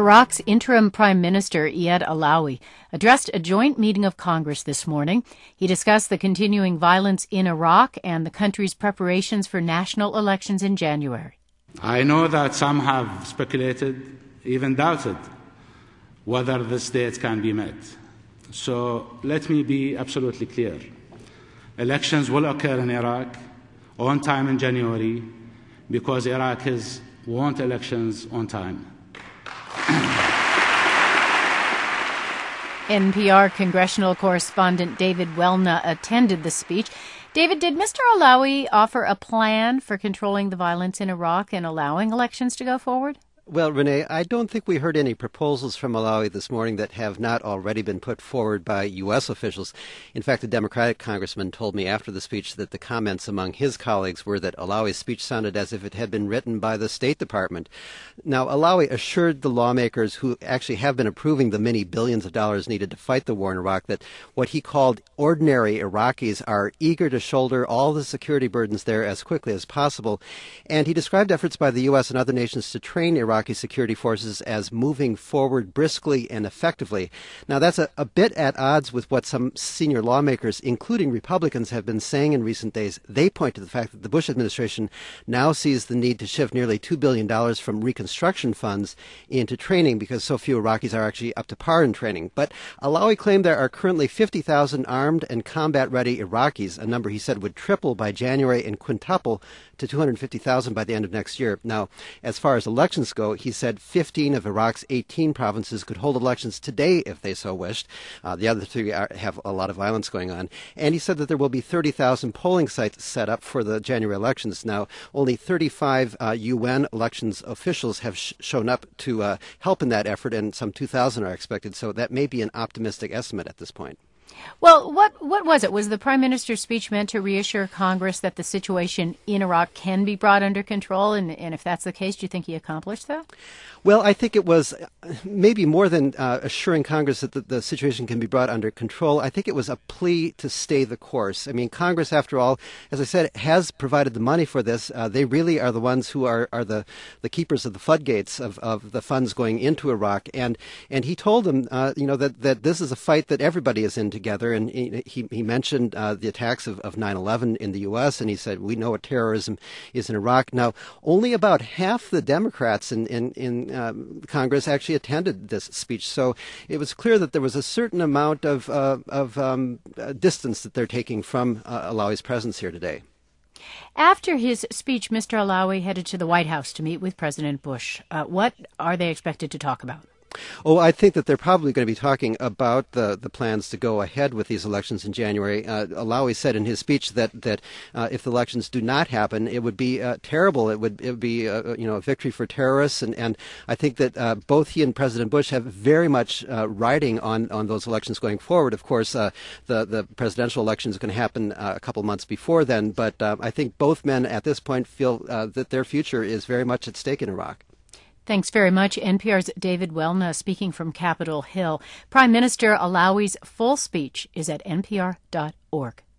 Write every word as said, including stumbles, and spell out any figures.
Iraq's interim Prime Minister, Iyad Allawi, addressed a joint meeting of Congress this morning. He discussed the continuing violence in Iraq and the country's preparations for national elections in January. I know that some have speculated, even doubted, whether this date can be met. So let me be absolutely clear. Elections will occur in Iraq on time in January because Iraqis want elections on time. N P R congressional correspondent David Welna attended the speech. David, did Mister Allawi offer a plan for controlling the violence in Iraq and allowing elections to go forward? Well, Renee, I don't think we heard any proposals from Allawi this morning that have not already been put forward by U S officials. In fact, a Democratic congressman told me after the speech that the comments among his colleagues were that Allawi's speech sounded as if it had been written by the State Department. Now, Allawi assured the lawmakers who actually have been approving the many billions of dollars needed to fight the war in Iraq that what he called ordinary Iraqis are eager to shoulder all the security burdens there as quickly as possible. And he described efforts by the U S and other nations to train Iraqi security forces as moving forward briskly and effectively. Now, that's a, a bit at odds with what some senior lawmakers, including Republicans, have been saying in recent days. They point to the fact that the Bush administration now sees the need to shift nearly two billion dollars from reconstruction funds into training because so few Iraqis are actually up to par in training. But Allawi claimed there are currently fifty thousand armed and combat-ready Iraqis, a number he said would triple by January and quintuple to two hundred fifty thousand by the end of next year. Now, as far as elections go, he said fifteen of Iraq's eighteen provinces could hold elections today if they so wished. Uh, the other three are, have a lot of violence going on. And he said that there will be thirty thousand polling sites set up for the January elections. Now, only thirty-five uh, U N elections officials have sh- shown up to uh, help in that effort, and some two thousand are expected. So that may be an optimistic estimate at this point. Well, what what was it? Was the Prime Minister's speech meant to reassure Congress that the situation in Iraq can be brought under control? And, and if that's the case, do you think he accomplished that? Well, I think it was maybe more than uh, assuring Congress that the, the situation can be brought under control. I think it was a plea to stay the course. I mean, Congress, after all, as I said, has provided the money for this. Uh, they really are the ones who are, are the, the keepers of the floodgates of, of the funds going into Iraq. And and he told them, uh, you know, that, that this is a fight that everybody is in together. And he, he, he mentioned uh, the attacks of, of nine eleven in the U S, and he said, we know what terrorism is in Iraq. Now, only about half the Democrats in, in, in Um, Congress actually attended this speech, so it was clear that there was a certain amount of, uh, of um, uh, distance that they're taking from uh, Allawi's presence here today. After his speech, Mister Allawi headed to the White House to meet with President Bush. Uh, what are they expected to talk about? Oh, I think that they're probably going to be talking about the, the plans to go ahead with these elections in January. Uh, Allawi said in his speech that that uh, if the elections do not happen, it would be uh, terrible. It would it would be uh, you know a victory for terrorists, and, and I think that uh, both he and President Bush have very much uh, riding on, on those elections going forward. Of course, uh, the the presidential election is going to happen uh, a couple months before then, but uh, I think both men at this point feel uh, that their future is very much at stake in Iraq. Thanks very much. N P R's David Welna speaking from Capitol Hill. Prime Minister Allawi's full speech is at N P R dot org.